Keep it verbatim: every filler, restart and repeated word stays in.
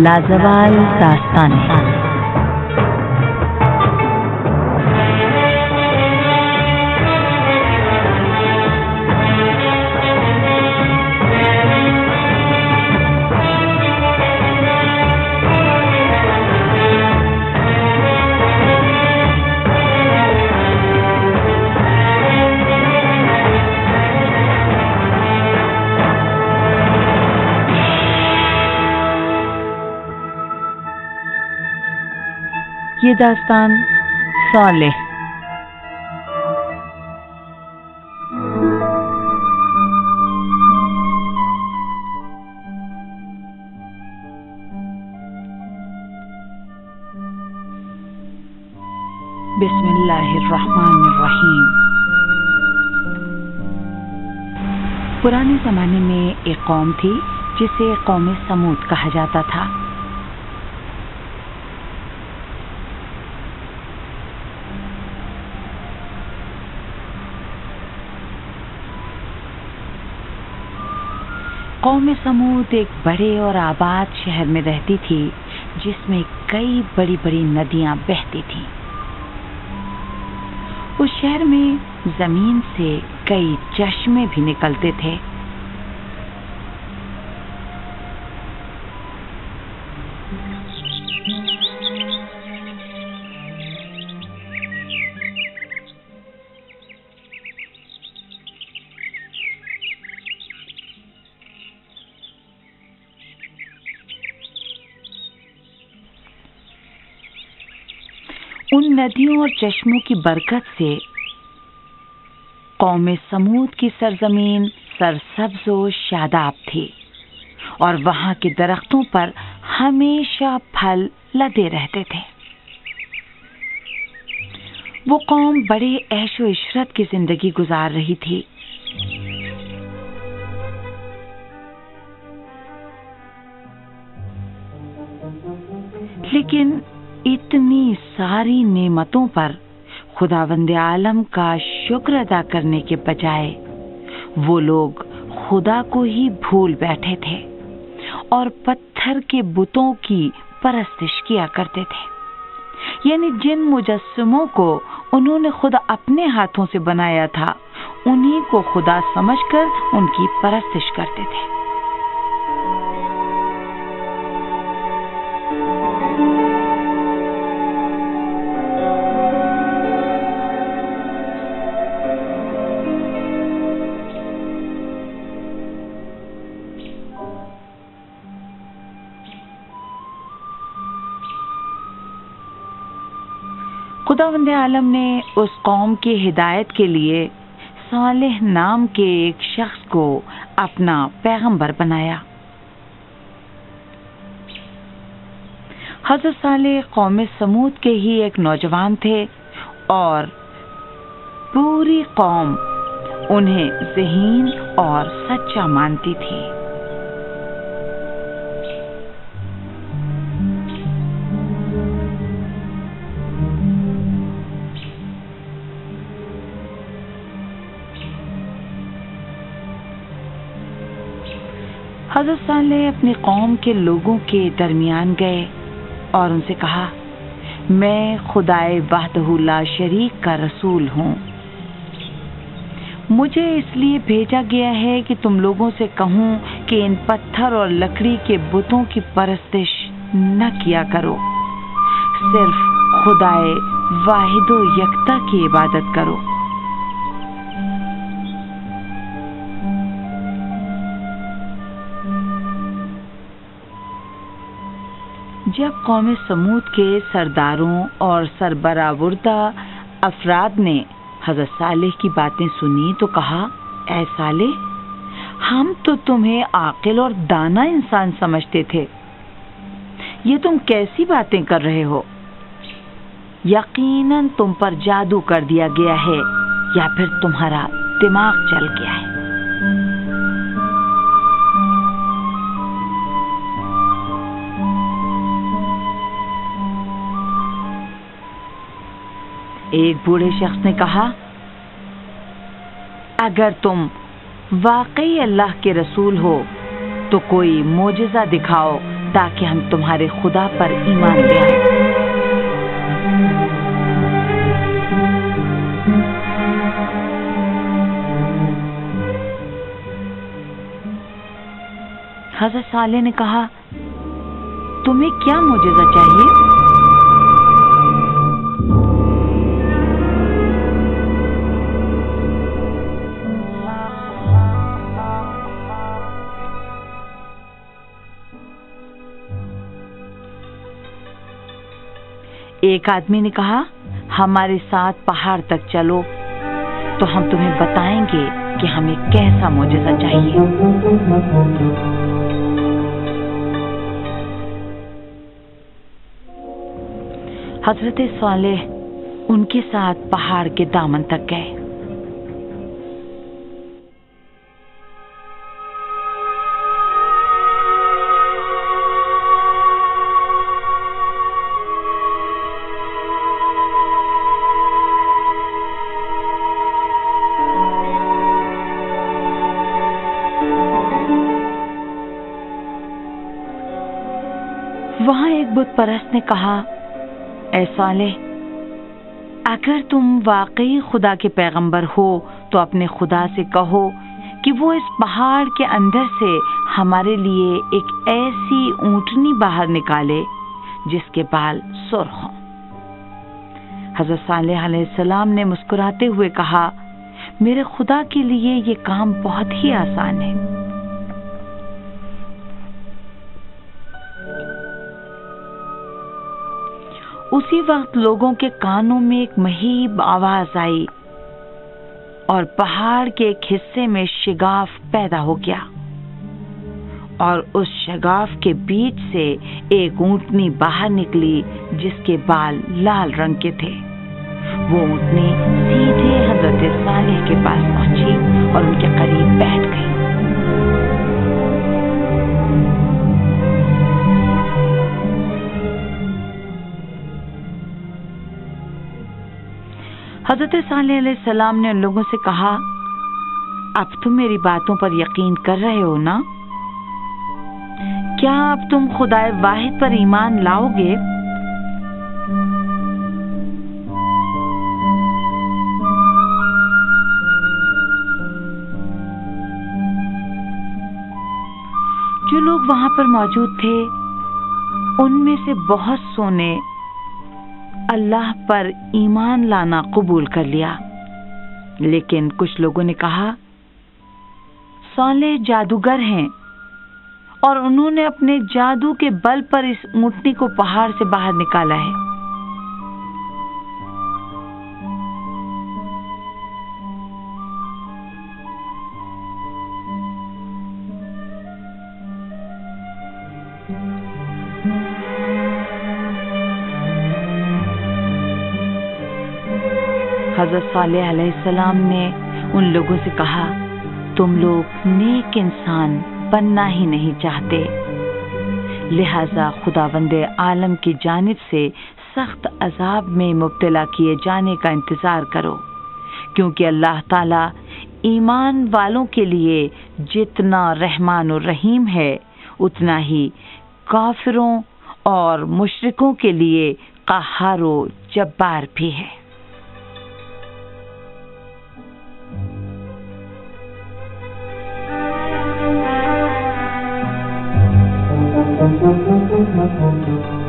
لازوال داستان یہ داستان صالح بسم اللہ الرحمن الرحیم۔ پرانے زمانے میں ایک قوم تھی جسے قوم سمود کہا جاتا تھا۔ قوم سمود ایک بڑے اور آباد شہر میں رہتی تھی جس میں کئی بڑی بڑی ندیاں بہتی تھیں۔ اس شہر میں زمین سے کئی چشمے بھی نکلتے تھے۔ ان ندیوں اور چشموں کی برکت سے قوم سمود کی سرزمین سرسبز و شاداب تھی اور وہاں کے درختوں پر ہمیشہ پھل لدے رہتے تھے۔ وہ قوم بڑے عیش و عشرت کی زندگی گزار رہی تھی۔ لیکن اتنی ساری نعمتوں پر خداوند عالم کا شکر ادا کرنے کے بجائے وہ لوگ خدا کو ہی بھول بیٹھے تھے اور پتھر کے بتوں کی پرستش کیا کرتے تھے، یعنی جن مجسموں کو انہوں نے خود اپنے ہاتھوں سے بنایا تھا انہی کو خدا سمجھ کر ان کی پرستش کرتے تھے۔ خداوند عالم نے اس قوم کی ہدایت کے لیے صالح نام کے ایک شخص کو اپنا پیغمبر بنایا۔ حضرت صالح قوم سمود کے ہی ایک نوجوان تھے اور پوری قوم انہیں ذہین اور سچا مانتی تھی۔ حضرت صالح اپنی قوم کے لوگوں کے درمیان گئے اور ان سے کہا، میں خدائے وحدہ لا شریک کا رسول ہوں۔ مجھے اس لیے بھیجا گیا ہے کہ تم لوگوں سے کہوں کہ ان پتھر اور لکڑی کے بتوں کی پرستش نہ کیا کرو، صرف خدائے واحد و یکتا کی عبادت کرو۔ جب قوم سمود کے سرداروں اور سربراہوردہ افراد نے حضرت صالح کی باتیں سنی تو کہا، اے صالح، ہم تو تمہیں عاقل اور دانا انسان سمجھتے تھے، یہ تم کیسی باتیں کر رہے ہو؟ یقیناً تم پر جادو کر دیا گیا ہے یا پھر تمہارا دماغ چل گیا ہے۔ ایک بوڑھے شخص نے کہا، اگر تم واقعی اللہ کے رسول ہو تو کوئی معجزہ دکھاؤ ताकि हम तुम्हारे खुदा पर ईमान ले आए। हज़रत सालेह ने कहा, तुम्हें क्या मोजज़ा चाहिए? एक आदमी ने कहा, हमारे साथ पहाड़ तक चलो तो हम तुम्हें बताएंगे कि हमें कैसा मोजज़ा चाहिए। हजरत सालेह उनके साथ पहाड़ के दामन तक गए। वहां एक बुत परस्त ने कहा, ऐ सालेह, अगर तुम वाकई खुदा के पैगंबर हो तो अपने खुदा से कहो कि वो इस पहाड़ के अंदर से हमारे लिए एक ऐसी ऊंटनी बाहर निकाले जिसके बाल सुर्ख हों। हज़रत सालेह अलैहिस्सलाम ने मुस्कुराते हुए कहा, मेरे खुदा के लिए ये काम बहुत ही आसान है। उसी वक्त लोगों के कानों में एक महीब आवाज आई और पहाड़ के एक हिस्से में शिगाफ पैदा हो गया और उस शिगाफ के बीच से एक ऊंटनी बाहर निकली जिसके बाल लाल रंग के थे। वो ऊंटनी सीधे हजरत सालेह के पास पहुंची और उनके करीब बैठ गई। हजरत सालेह अलैहिस्सलाम ने उन लोगों से कहा, अब तुम मेरी बातों पर यकीन कर रहे हो ना? क्या अब तुम खुदाए वाहिद पर ईमान लाओगे? जो लोग वहां पर मौजूद थे उनमें से बहुत सौ ने अल्लाह पर ईमान लाना कबूल कर लिया, लेकिन कुछ लोगों ने कहा, सालेह जादूगर हैं और उन्होंने अपने जादू के बल पर इस ऊंटनी को पहाड़ से बाहर निकाला है। हज़रत सालेह अलैहिस्सलाम ने उन लोगों से कहा, तुम लोग नेक इंसान बनना ही नहीं चाहते, लिहाजा खुदावंदे आलम की जानिब से सख्त अजाब में मुब्तला किए जाने का इंतजार करो, क्योंकि अल्लाह ताला ईमान वालों के लिए जितना रहमान और रहीम है उतना ही काफिरों और मुशरिकों के लिए क़हार व जब्बार भी है। Thank you.